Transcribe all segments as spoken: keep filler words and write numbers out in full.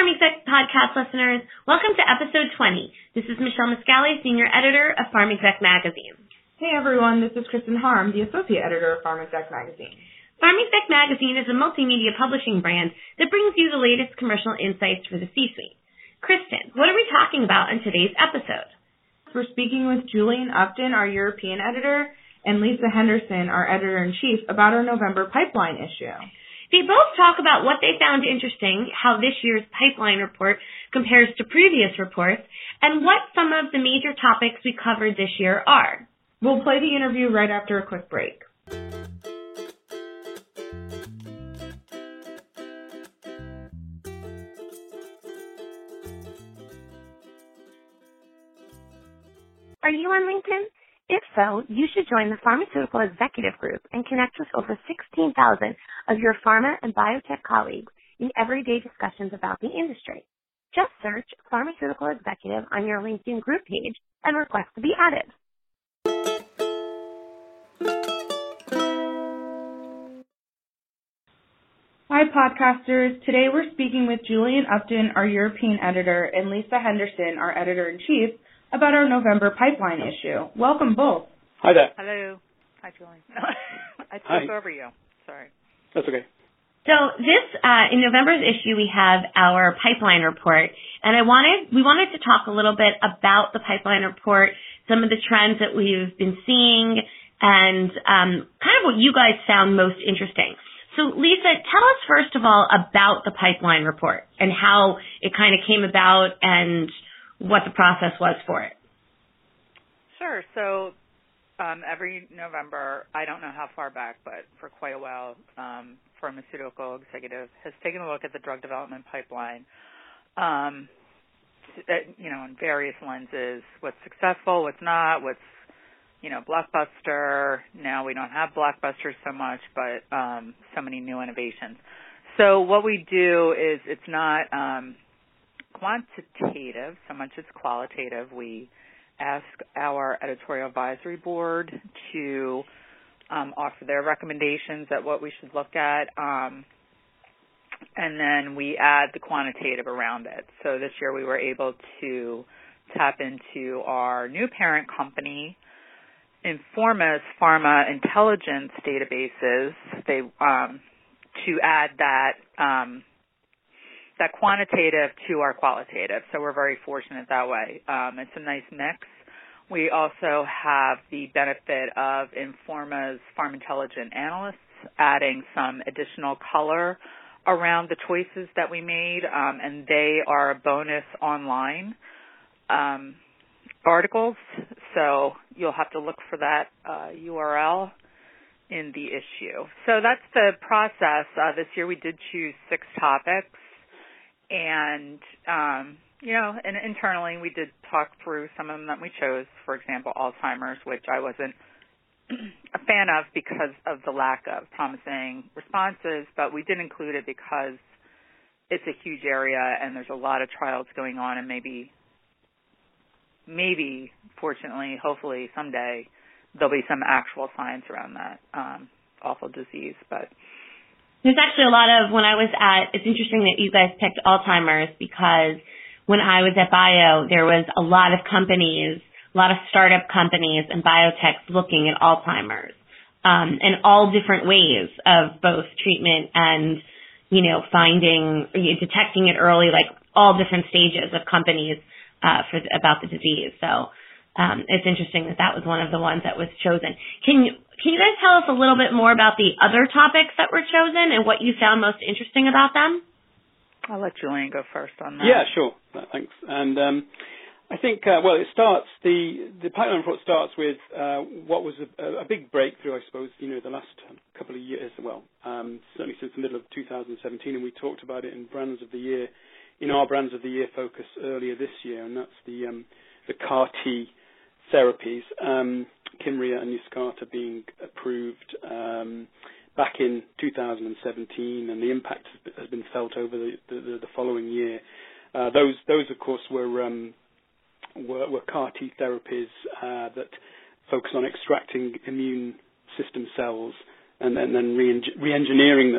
PharmExec podcast listeners. Welcome to episode twenty. This is Michelle Miscali, senior editor of PharmExec magazine. Hey everyone, this is Kristen Harm, the associate editor of PharmExec magazine. PharmExec magazine is a multimedia publishing brand that brings you the latest commercial insights for the C-suite. Kristen, what are we talking about in today's episode? We're speaking with Julian Upton, our European editor, and Lisa Henderson, our editor-in-chief, about our November pipeline issue. They both talk about what they found interesting, how this year's pipeline report compares to previous reports, and what some of the major topics we covered this year are. We'll play the interview right after a quick break. Are you on LinkedIn? If so, you should join the Pharmaceutical Executive Group and connect with over sixteen thousand of your pharma and biotech colleagues in everyday discussions about the industry. Just search Pharmaceutical Executive on your LinkedIn group page and request to be added. Hi, podcasters. Today we're speaking with Julian Upton, our European editor, and Lisa Henderson, our editor-in-chief, about our November pipeline issue. Welcome both. Hi there. Hello. Hi, Julie. I took Hi. over you. Sorry. That's okay. So this, uh, in November's issue, we have our pipeline report, and I wanted, we wanted to talk a little bit about the pipeline report, some of the trends that we've been seeing, and um, kind of what you guys found most interesting. So, Lisa, tell us first of all about the pipeline report and how it kind of came about and what the process was for it. Sure. So um, every November, I don't know how far back, but for quite a while, um, Pharmaceutical Executive has taken a look at the drug development pipeline, um, you know, in various lenses, what's successful, what's not, what's, you know, blockbuster. Now we don't have blockbusters so much, but um, so many new innovations. So what we do is it's not um, quantitative so much as qualitative. We ask our editorial advisory board to um, offer their recommendations at what we should look at, um, and then we add the quantitative around it. So this year we were able to tap into our new parent company, Informa's Pharma Intelligence databases, they um, to add that um, that quantitative to our qualitative. So we're very fortunate that way. Um, it's a nice mix. We also have the benefit of Informa's Pharma Intelligence analysts adding some additional color around the choices that we made, um, and they are a bonus online um, articles. So you'll have to look for that uh, U R L in the issue. So that's the process. Uh, this year we did choose six topics. And, um, you know, and internally we did talk through some of them that we chose, for example, Alzheimer's, which I wasn't a fan of because of the lack of promising responses, but we did include it because it's a huge area and there's a lot of trials going on, and maybe, maybe, fortunately, hopefully someday there'll be some actual science around that um, awful disease. But There's actually a lot of, when I was at, it's interesting that you guys picked Alzheimer's because when I was at Bio, there was a lot of companies, a lot of startup companies and biotechs looking at Alzheimer's um, and all different ways of both treatment and, you know, finding, detecting it early, like all different stages of companies uh, for about the disease. So um, it's interesting that that was one of the ones that was chosen. Can you Can you guys tell us a little bit more about the other topics that were chosen and what you found most interesting about them? I'll let Julian go first on that. Yeah, sure. Uh, Thanks. And um, I think, uh, well, it starts, the, the pipeline report starts with uh, what was a, a big breakthrough, I suppose, you know, the last couple of years, well, um, certainly since the middle of two thousand seventeen, and we talked about it in Brands of the Year, in our Brands of the Year focus earlier this year, and that's the, um, the C A R-T therapies. Um, Kymriah and Yescarta being approved um, back in two thousand seventeen, and the impact has been felt over the, the, the following year. Uh, those, those of course, were um, were, were C A R-T therapies uh, that focus on extracting immune system cells and, and then re- re-engineering them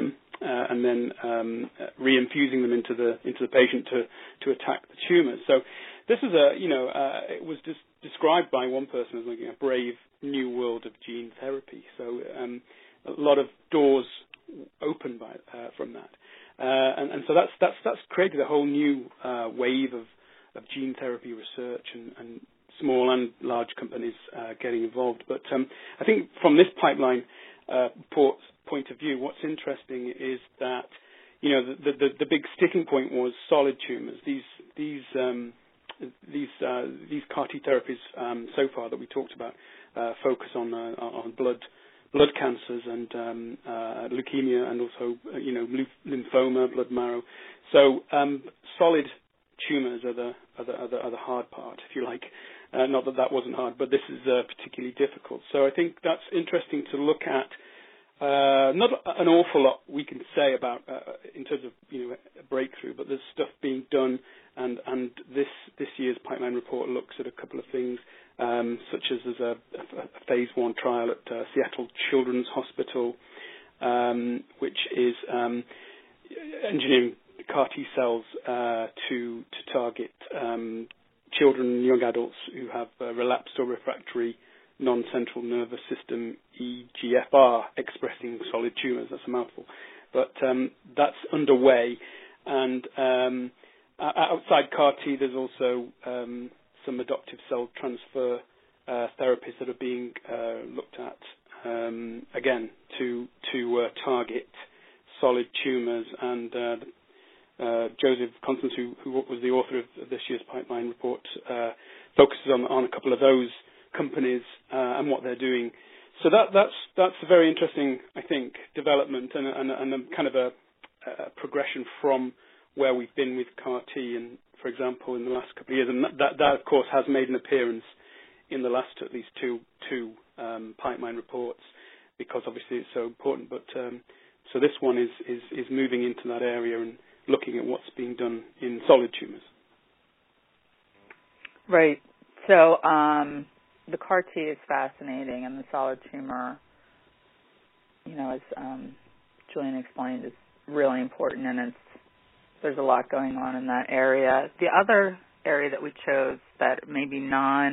uh, and then um, reinfusing them into the into the patient to to attack the tumors. So this is a you know uh, it was just described by one person as like a brave new world of gene therapy. So um, a lot of doors open by uh, from that, uh, and, and so that's that's that's created a whole new uh, wave of, of gene therapy research and, and small and large companies uh, getting involved. But um, I think from this pipeline uh, port, point of view, what's interesting is that you know the the, the big sticking point was solid tumors. These these um, these uh, these C A R T therapies um, so far that we talked about uh, focus on uh, on blood blood cancers and um, uh, leukemia and also uh, you know lymphoma, blood marrow. So um, solid tumors are the are the, are the are the hard part, if you like. Uh, not that that wasn't hard, but this is uh, particularly difficult. So I think that's interesting to look at. Uh, not an awful lot we can say about uh, in terms of you know a breakthrough, but there's stuff being done, and, and this this year's pipeline report looks at a couple of things, um, such as there's a, a phase one trial at uh, Seattle Children's Hospital, um, which is um, engineering C A R T cells uh, to to target um, children and young adults who have uh, relapsed or refractory non-central nervous system E G F R expressing solid tumors. That's a mouthful. But um, that's underway. And um, outside C A R T, there's also um, some adoptive cell transfer uh, therapies that are being uh, looked at, um, again, to, to uh, target solid tumors. And uh, uh, Joseph Constance, who, who was the author of, of this year's pipeline report, uh, focuses on, on a couple of those companies uh, and what they're doing. So that, that's that's a very interesting, I think, development and, and, and a kind of a, a progression from where we've been with C A R T, and for example, in the last couple of years, and that, that of course has made an appearance in the last at least two two um, pipeline reports, because obviously it's so important. But um, so this one is, is is moving into that area and looking at what's being done in solid tumors. Right. So. Um The C A R T is fascinating, and the solid tumor, you know, as um, Julian explained, is really important, and it's, there's a lot going on in that area. The other area that we chose that may be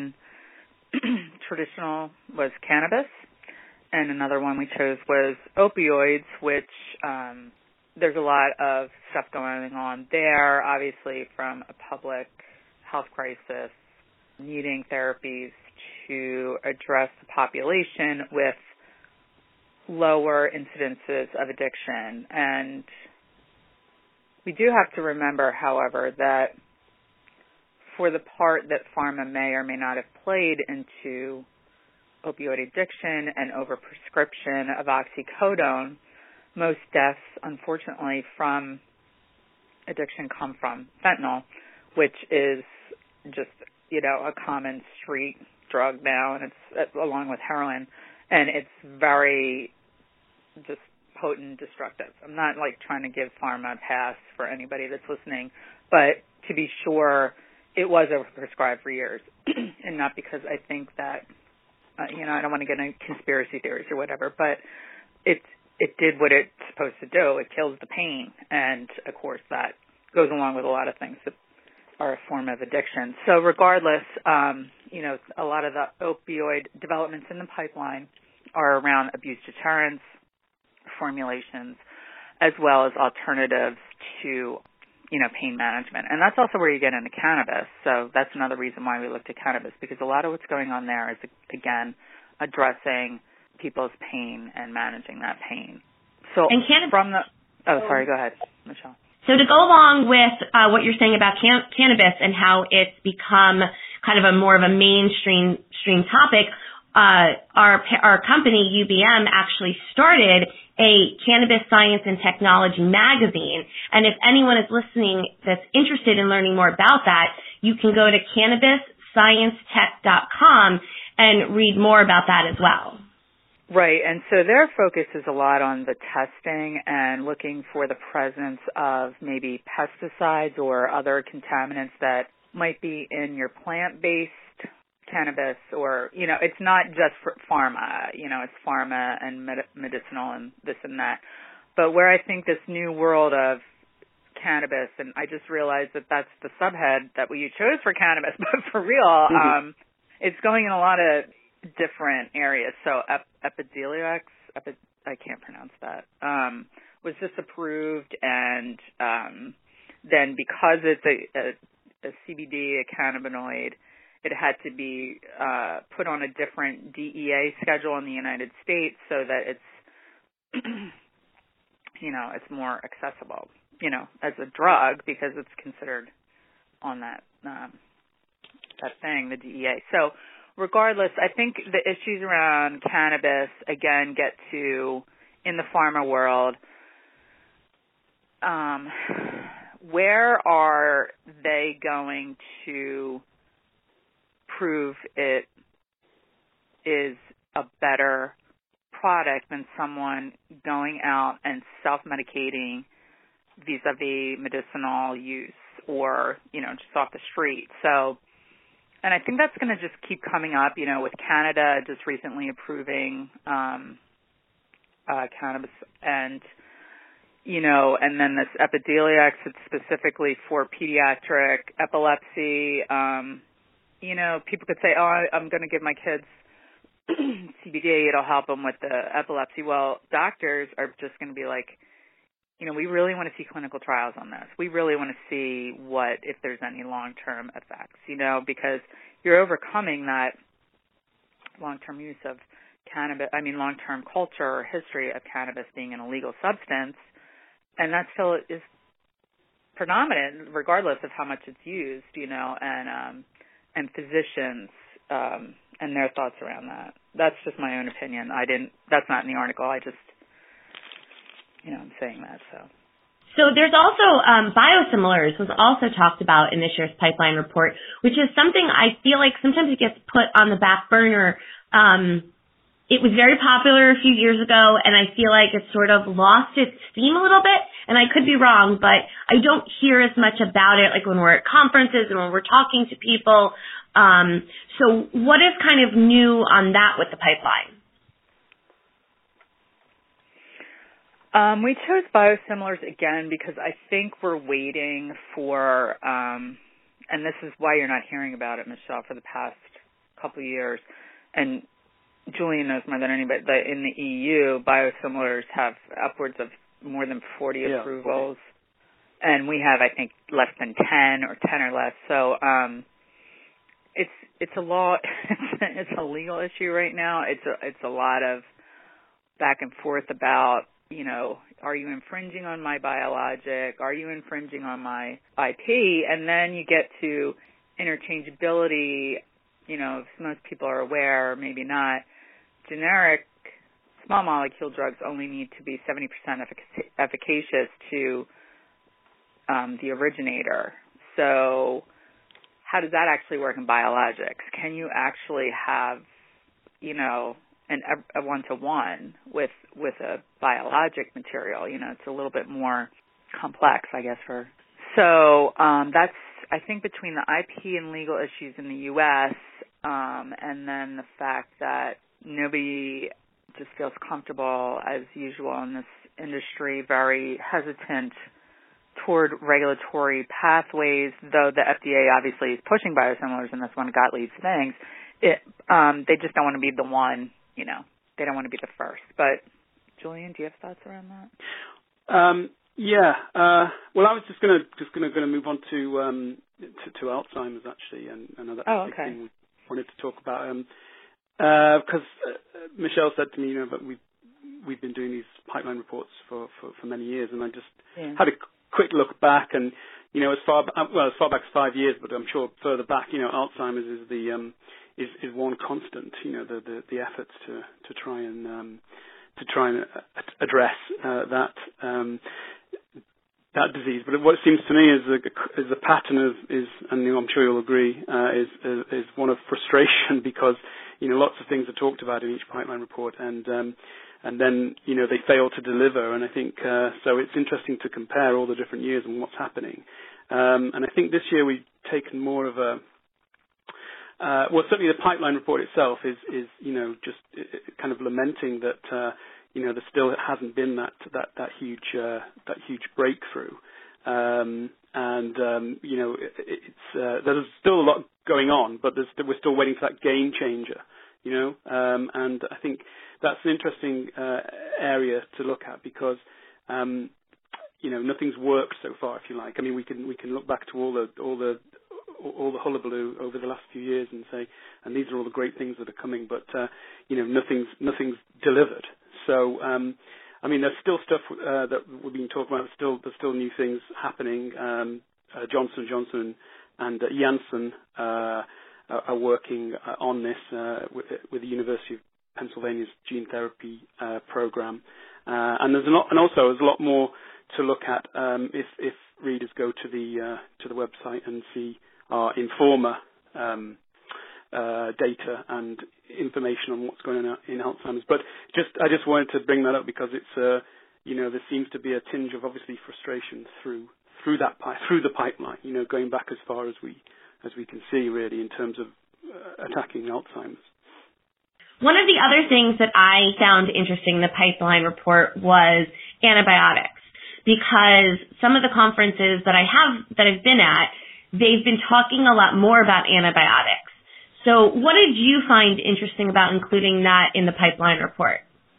non-traditional was cannabis, and another one we chose was opioids, which um, there's a lot of stuff going on there, obviously from a public health crisis, needing therapies to address the population with lower incidences of addiction. And we do have to remember, however, that for the part that pharma may or may not have played into opioid addiction and overprescription of oxycodone, most deaths, unfortunately, from addiction come from fentanyl, which is just, you know, a common street drug now, and it's along with heroin, and it's very just potent, destructive. I'm not like trying to give pharma a pass for anybody that's listening, but to be sure, it was overprescribed for years, and not because I think that, uh, you know, I don't want to get into conspiracy theories or whatever, but it it did what it's supposed to do. It kills the pain, and of course that goes along with a lot of things that are a form of addiction. So regardless, um, you know, a lot of the opioid developments in the pipeline are around abuse deterrence, formulations, as well as alternatives to, you know, pain management. And that's also where you get into cannabis. So that's another reason why we looked at cannabis, because a lot of what's going on there is, again, addressing people's pain and managing that pain. So and cannabis- from the, oh, sorry, go ahead, Michelle. So to go along with uh, what you're saying about can- cannabis and how it's become kind of a more of a mainstream stream topic, uh, our our company U B M actually started a Cannabis Science and Technology magazine. And if anyone is listening that's interested in learning more about that, you can go to cannabis science tech dot com and read more about that as well. Right, and so their focus is a lot on the testing and looking for the presence of maybe pesticides or other contaminants that might be in your plant-based cannabis, or, you know, it's not just for pharma, you know, it's pharma and med- medicinal and this and that. But where I think this new world of cannabis, and I just realized that that's the subhead that we chose for cannabis, but for real, mm-hmm. um, it's going in a lot of different areas. So ep- Epidiolex, epi- I can't pronounce that, um, was just approved, and um, then because it's a, a, a C B D, a cannabinoid, it had to be uh, put on a different D E A schedule in the United States so that it's, you know, it's more accessible, you know, as a drug because it's considered on that um, that thing, the D E A. So regardless, I think the issues around cannabis, again, get to, in the pharma world, um, where are they going to prove it is a better product than someone going out and self-medicating vis-a-vis medicinal use or, you know, just off the street. So, and I think that's going to just keep coming up, you know, with Canada just recently approving um, uh, cannabis and, you know, and then this Epidiolex, it's specifically for pediatric epilepsy. Um, you know, people could say, oh, I, I'm going to give my kids C B D, it'll help them with the epilepsy. Well, doctors are just going to be like, you know, we really want to see clinical trials on this. We really want to see what, if there's any long-term effects, you know, because you're overcoming that long-term use of cannabis, I mean, long-term culture or history of cannabis being an illegal substance, and that still is predominant regardless of how much it's used, you know, and um, and physicians um, and their thoughts around that. That's just my own opinion. I didn't, that's not in the article. I just, you know, I'm saying that, so. So there's also um, biosimilars was also talked about in this year's pipeline report, which is something I feel like sometimes it gets put on the back burner. Um, it was very popular a few years ago, and I feel like it's sort of lost its steam a little bit, and I could be wrong, but I don't hear as much about it like when we're at conferences and when we're talking to people. Um, so what is kind of new on that with the pipeline? Um, we chose biosimilars again because I think we're waiting for, um, and this is why you're not hearing about it, Michelle, for the past couple of years, and Julian knows more than anybody, that in the E U, biosimilars have upwards of more than forty yeah, approvals, forty. And we have, I think, less than ten or ten or less. So um, it's it's a law, it's a legal issue right now. It's a, it's a lot of back and forth about, you know, are you infringing on my biologic? Are you infringing on my I P? And then you get to interchangeability. You know, if most people are aware, maybe not. Generic small molecule drugs only need to be seventy percent effic- efficacious to um, the originator. So how does that actually work in biologics? Can you actually have, you know, an, a one-to-one with with a biologic material? You know, it's a little bit more complex, I guess. For So um, that's, I think, between the I P and legal issues in the U S um, and then the fact that nobody just feels comfortable, as usual in this industry, very hesitant toward regulatory pathways, though the F D A obviously is pushing biosimilars, and that's one of Gottlieb's things. It, um, they just don't want to be the one, you know, they don't want to be the first. But, Julian, do you have thoughts around that? Um, yeah. Uh, well, I was just going to just going to move on to, um, to to Alzheimer's, actually, and I know that's oh, the okay. thing we wanted to talk about. Um, because uh, uh, Michelle said to me, you know, that we've, we've been doing these pipeline reports for, for, for many years, and I just yeah. had a quick look back, and, you know, as far, well, as far back as five years, but I'm sure further back, you know, Alzheimer's is the, um, is, is one constant, you know, the, the, the efforts to, to try and, um, to try and address, uh, that, um, that disease. But what it seems to me is a, is a pattern of, is, and I'm sure you'll agree, uh, is, is, is one of frustration because, you know, lots of things are talked about in each pipeline report, and um, and then, you know, they fail to deliver. And I think, uh, so it's interesting to compare all the different years and what's happening. Um, and I think this year we've taken more of a, uh, well, certainly the pipeline report itself is, is you know, just kind of lamenting that, uh, you know, there still hasn't been that that that huge uh, that huge breakthrough. Um, and um, you know, it, it's uh, there's still a lot going on, but there's, we're still waiting for that game changer. You know, um, and I think that's an interesting uh, area to look at because um, you know nothing's worked so far, if you like. I mean, we can we can look back to all the all the all the hullabaloo over the last few years and say, and these are all the great things that are coming, but uh, you know nothing's nothing's delivered. So. Um, I mean, there's still stuff uh, that we've been talking about. There's still, there's still new things happening. Um, uh, Johnson and Johnson and uh, Janssen uh, are working uh, on this uh, with, with the University of Pennsylvania's gene therapy uh, program. Uh, and there's a lot, and also there's a lot more to look at um, if, if readers go to the uh, to the website and see our Informa um, uh, data and information on what's going on in Alzheimer's. But just I just wanted to bring that up because it's uh, you know there seems to be a tinge of obviously frustration through through that pi- through the pipeline. You know, going back as far as we as we can see really in terms of uh, attacking Alzheimer's. One of the other things that I found interesting in the pipeline report was antibiotics, because some of the conferences that I have that I've been at, they've been talking a lot more about antibiotics. So what did you find interesting about including that in the pipeline report?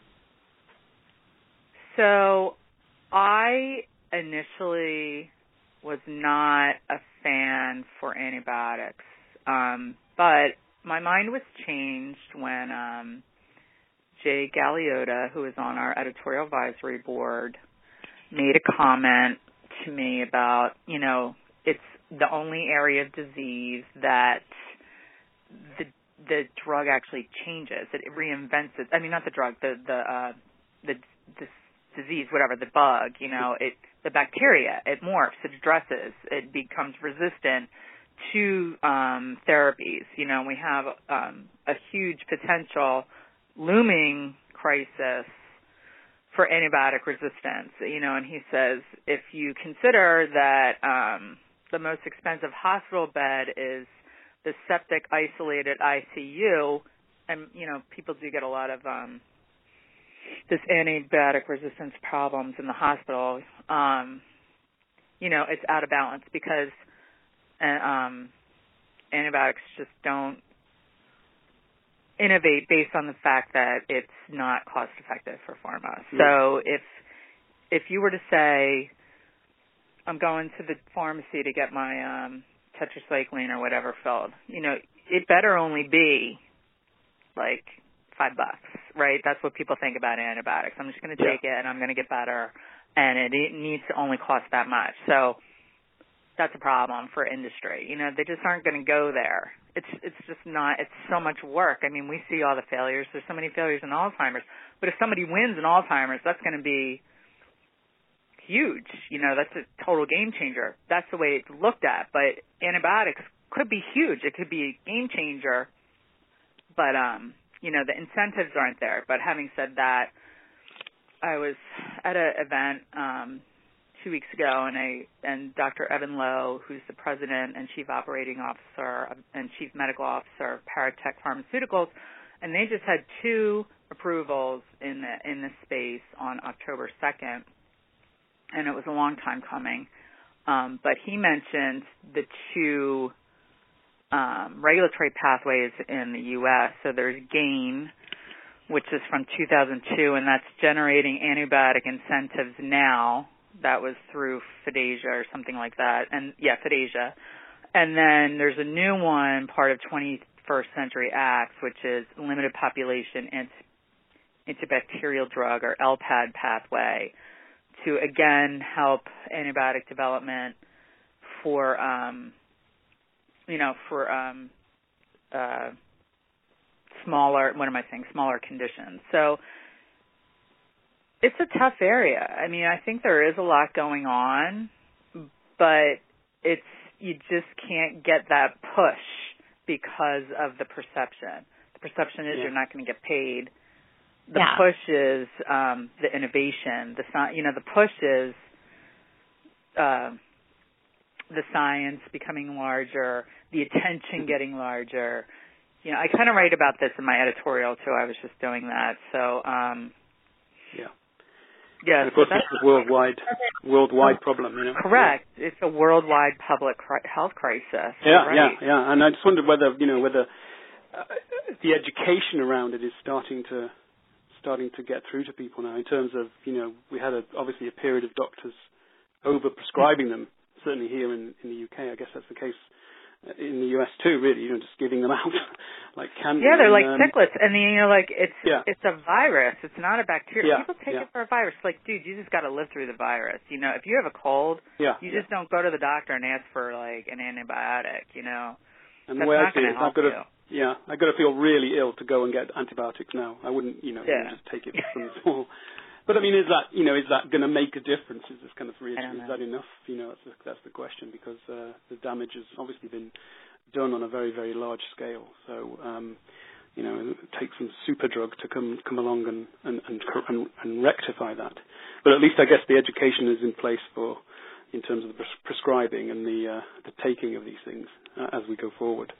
So I initially was not a fan for antibiotics, um, but my mind was changed when um, Jay Galeota, who is on our editorial advisory board, made a comment to me about, you know, it's the only area of disease that the the drug actually changes. It reinvents it. I mean, not the drug, the the uh, the, the disease, whatever, the bug. You know, it the bacteria. It morphs. It addresses. It becomes resistant to um, therapies. You know, we have um, a huge potential looming crisis for antibiotic resistance. You know, and he says if you consider that um, the most expensive hospital bed is the septic isolated I C U, and, you know, people do get a lot of um, this antibiotic resistance problems in the hospital, um, you know, it's out of balance because uh, um, antibiotics just don't innovate based on the fact that it's not cost effective for pharma. Mm-hmm. So if if you were to say, I'm going to the pharmacy to get my um, tetracycline or whatever filled, you know, it better only be like five bucks, right? That's what people think about antibiotics. I'm just going to take yeah. it and I'm going to get better, and it, it needs to only cost that much. So that's a problem for industry. You know, they just aren't going to go there. It's it's just not. It's so much work. I mean, we see all the failures. There's so many failures in Alzheimer's. But if somebody wins in Alzheimer's, that's going to be huge. You know, that's a total game changer. That's the way it's looked at. But antibiotics could be huge. It could be a game changer. But, um, you know, the incentives aren't there. But having said that, I was at an event um, two weeks ago, and I and Doctor Evan Lowe, who's the president and chief operating officer and chief medical officer of Paratech Pharmaceuticals, and they just had two approvals in the in this space on October second, and it was a long time coming. Um, but he mentioned the two um, regulatory pathways in the U S. So there's GAIN, which is from two thousand two, and that's generating antibiotic incentives now. That was through FDASIA or something like that. And, yeah, FDASIA. And then there's a new one, part of twenty-first Century Acts, which is Limited Population Antibacterial Drug, or L PAD pathway, to, again, help antibiotic development for, um, you know, for um, uh, smaller, what am I saying, smaller conditions. So it's a tough area. I mean, I think there is a lot going on, but it's, you just can't get that push because of the perception. The perception is yeah. you're not going to get paid. The yeah. push is um, the innovation. The you know, the push is uh, the science becoming larger, the attention getting larger. You know, I kind of write about this in my editorial too. I was just doing that. So, um, Yeah. Yes, and of course, that's it's a worldwide, worldwide problem. You know? Correct. Yeah. It's a worldwide public cri- health crisis. Yeah, right. yeah, yeah. And I just wondered whether, you know, whether uh, the education around it is starting to starting to get through to people now. In terms of, you know, we had a, obviously a period of doctors over prescribing them. Certainly here in, in the U K, I guess that's the case in the U S too. Really, you know, just giving them out like candy. Yeah, they're and, like um, chiclets, and then, you know, like it's yeah. it's a virus. It's not a bacteria. Yeah, People take yeah. it for a virus. Like, dude, you just got to live through the virus. You know, if you have a cold, yeah, you yeah. just don't go to the doctor and ask for like an antibiotic. You know, and that's the way not I see going it, to help I've got you. to, yeah, I've got to feel really ill to go and get antibiotics now. I wouldn't, you know, Yeah. just take it from small. But I mean, is that, you know, is that going to make a difference? Is this kind of really, I don't is know. that enough? You know, that's the, that's the question, because uh, the damage has obviously been done on a very, very large scale. So, um, you know, it takes some super drug to come come along and and, and and and rectify that. But at least I guess the education is in place for, in terms of the pres- prescribing and the uh, the taking of these things uh, as we go forward.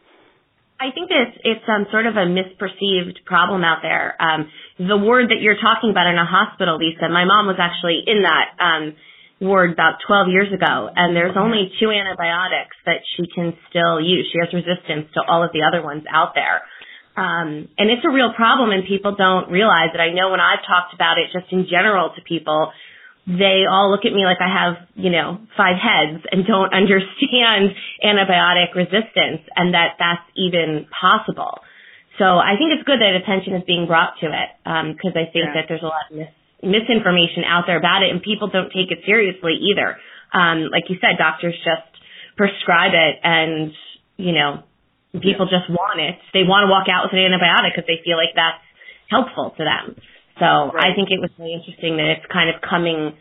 I think that it's, it's um, sort of a misperceived problem out there. Um, the ward that you're talking about in a hospital, Lisa, my mom was actually in that um, ward about twelve years ago, and there's only two antibiotics that she can still use. She has resistance to all of the other ones out there. Um, and it's a real problem, and people don't realize it. I know when I've talked about it just in general to people, they all look at me like I have, you know, five heads and don't understand antibiotic resistance and that that's even possible. So I think it's good that attention is being brought to it, because um, I think yeah. that there's a lot of mis- misinformation out there about it, and people don't take it seriously either. Um, like you said, doctors just prescribe it, and, you know, people yeah. just want it. They want to walk out with an antibiotic because they feel like that's helpful to them. So right. I think it was really interesting that it's kind of coming,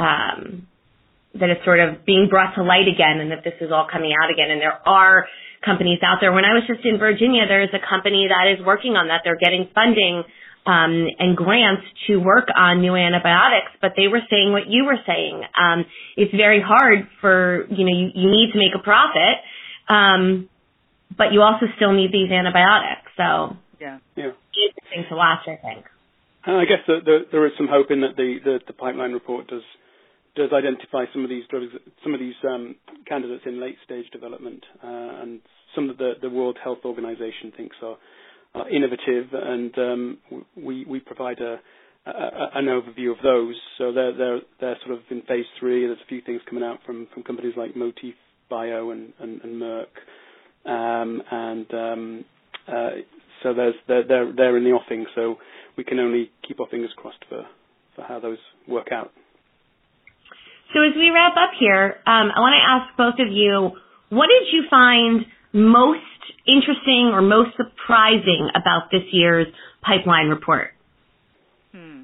um, that it's sort of being brought to light again, and that this is all coming out again. And there are companies out there. When I was just in Virginia, there is a company that is working on that. They're getting funding um, and grants to work on new antibiotics, but they were saying what you were saying. Um, it's very hard for, you know, you, you need to make a profit, um, but you also still need these antibiotics. So yeah, yeah. It's interesting to watch, I think. And I guess that there, there is some hope in that the, the, the pipeline report does does identify some of these drugs, some of these um, candidates in late stage development, uh, and some of the, the World Health Organization thinks are, are innovative, and um, we we provide a, a, an overview of those. So they're they're they're sort of in phase three. There's a few things coming out from, from companies like Motif Bio and and, and Merck, um, and um, uh, so there's they're, they're they're in the offing. So we can only keep our fingers crossed for, for how those work out. So as we wrap up here, um, I want to ask both of you, what did you find most interesting or most surprising about this year's pipeline report? Hmm.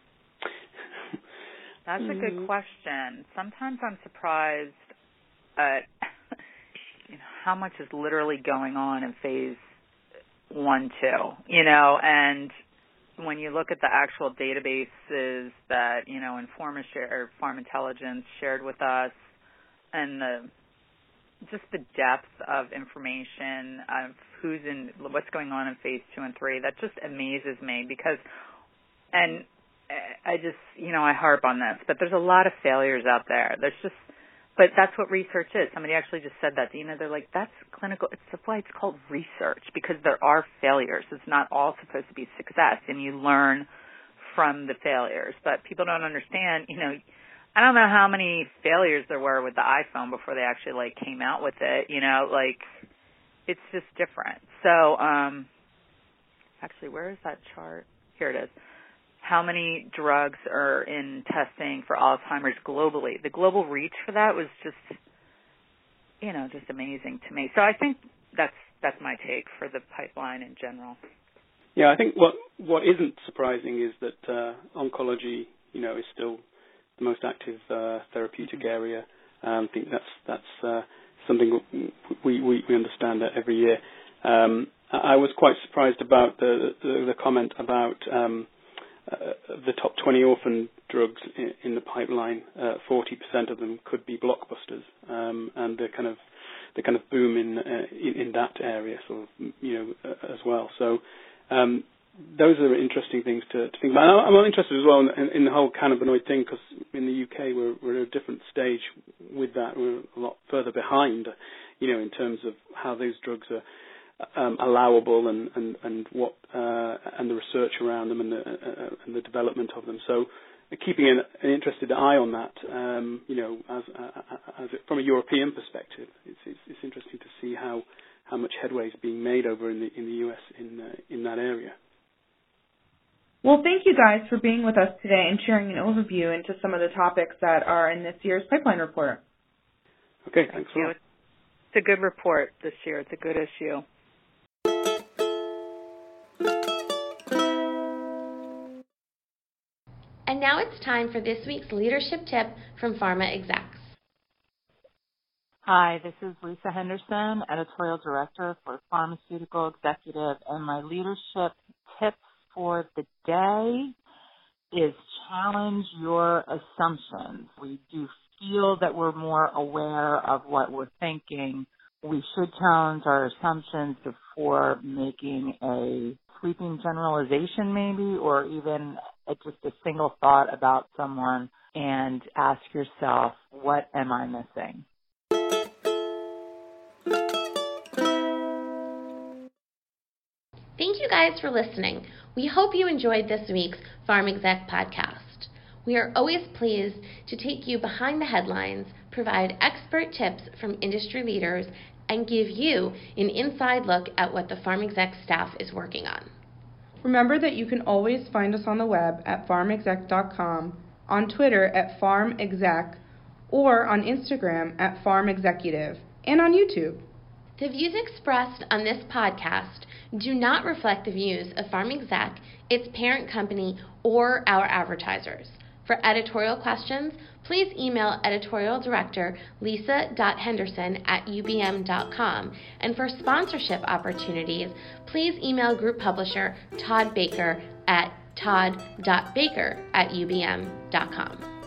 That's a good question. Sometimes I'm surprised at you know, how much is literally going on in phase one, two, you know, and when you look at the actual databases that, you know, Informa share, Farm Intelligence shared with us, and the just the depth of information of who's in, what's going on in phase two and three, that just amazes me because, and I just, you know, I harp on this, but there's a lot of failures out there. There's just, but that's what research is. Somebody actually just said that. You know, they're like, that's clinical. It's why it's called research, because there are failures. It's not all supposed to be success, and you learn from the failures. But people don't understand, you know, I don't know how many failures there were with the iPhone before they actually, like, came out with it. You know, like, it's just different. So, um, actually, where is that chart? Here it is. How many drugs are in testing for Alzheimer's globally? The global reach for that was just, you know, just amazing to me. So I think that's that's my take for the pipeline in general. Yeah, I think what what isn't surprising is that uh, oncology, you know, is still the most active uh, therapeutic mm-hmm. area. Um, I think that's that's uh, something we, we we understand that every year. Um, I was quite surprised about the the, the comment about. Um, Uh, the top twenty orphan drugs in, in the pipeline, uh, forty percent of them could be blockbusters, um, and the kind of the kind of boom in, uh, in in that area, sort of, you know, uh, as well. So um, those are interesting things to, to think about. I'm interested as well in, in the whole cannabinoid thing, because in the U K we're, we're at a different stage with that. We're a lot further behind, you know, in terms of how those drugs are um, allowable and and and what uh, and the research around them and the uh, and the development of them. So keeping an, an interested eye on that, um, you know, as, uh, as it, from a European perspective, it's, it's, it's interesting to see how, how much headway is being made over in the in the U S in uh, in that area. Well, thank you guys for being with us today and sharing an overview into some of the topics that are in this year's pipeline report. Okay, thanks a lot. It's a good report this year. It's a good issue. And now it's time for this week's leadership tip from Pharma Execs. Hi, this is Lisa Henderson, Editorial Director for Pharmaceutical Executive, and my leadership tip for the day is challenge your assumptions. We do feel that we're more aware of what we're thinking. We should challenge our assumptions before making a sweeping generalization maybe, or even just a single thought about someone, and ask yourself, what am I missing? Thank you guys for listening. We hope you enjoyed this week's Pharm Exec podcast. We are always pleased to take you behind the headlines, provide expert tips from industry leaders, and give you an inside look at what the Pharm Exec staff is working on. Remember that you can always find us on the web at pharm exec dot com, on Twitter at pharmexec, or on Instagram at pharmexecutive, and on YouTube. The views expressed on this podcast do not reflect the views of Pharm Exec, its parent company, or our advertisers. For editorial questions, please email editorial director lisa dot henderson at u b m dot com. And for sponsorship opportunities, please email group publisher Todd Baker at todd dot baker at u b m dot com.